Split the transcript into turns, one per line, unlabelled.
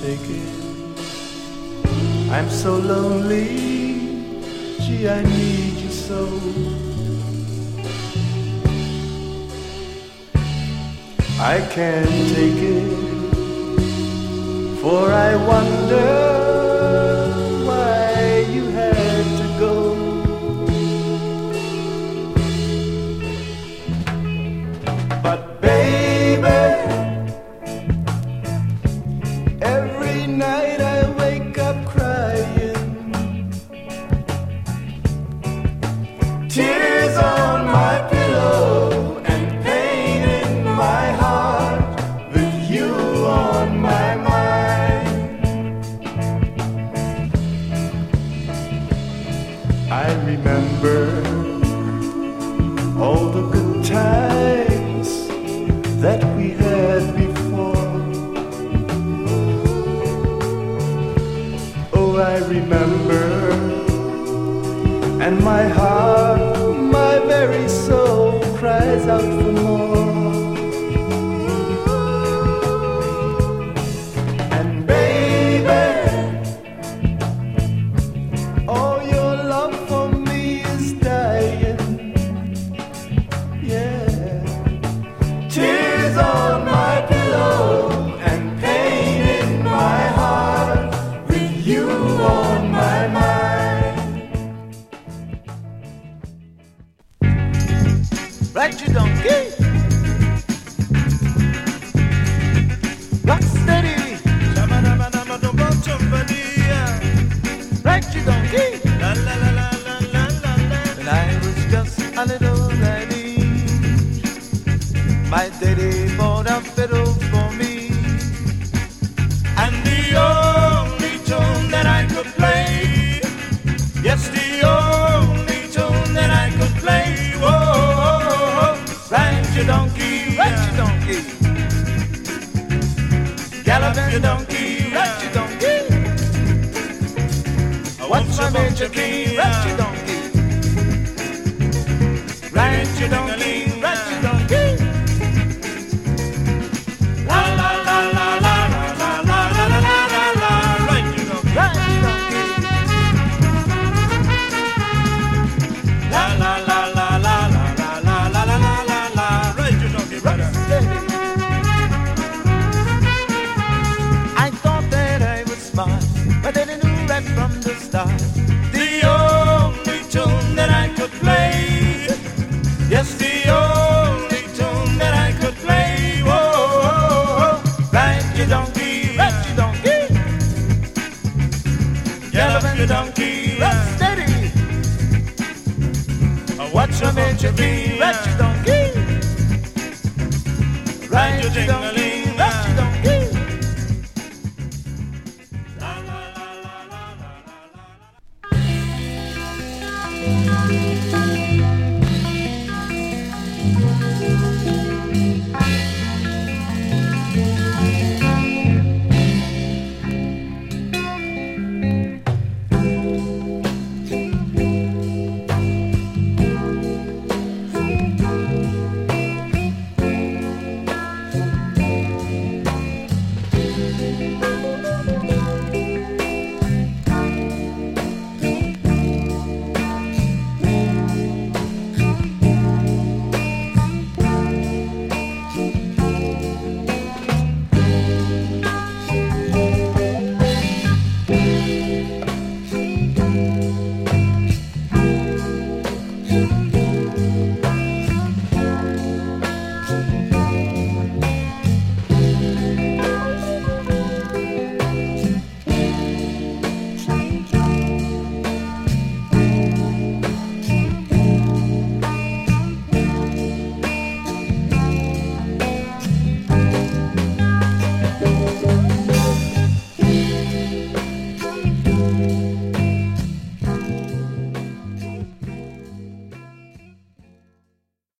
take it. I'm so lonely, gee, I need you so. I can't take it, for I wonder why you had to go. But baby, every night I wake up crying, tears on my pillow and pain in my heart, with you on my mind. I remember all the good times that we had before. Oh, I remember, and my heart, my very soul cries out for more. And baby, all your love for me is dying. Yeah, tears on my pillow and pain in my heart, with you on my mind. Right, you donkey. Rock steady. Right, you donkey. When I was just a little laddie, my daddy bought a fiddle for me, and the only tune that I could play, yes, the only tune that I could play, whoa, ride your donkey, gallop your donkey, ride your donkey, what's my major key, ride your donkey, ride your donkey, ride your donkey. La la la la la la la la la la la la. Ride your donkey, ride your donkey. La la la la la la la la la la la la. Ride your donkey, brother. I thought that I was smart, but I knew right from the start. The only tune that I could play, yes, the only tune that I could play. Whoa, ride your donkey, gallop your donkey, ride steady. Watch your major key, ride your donkey, ride your donkey.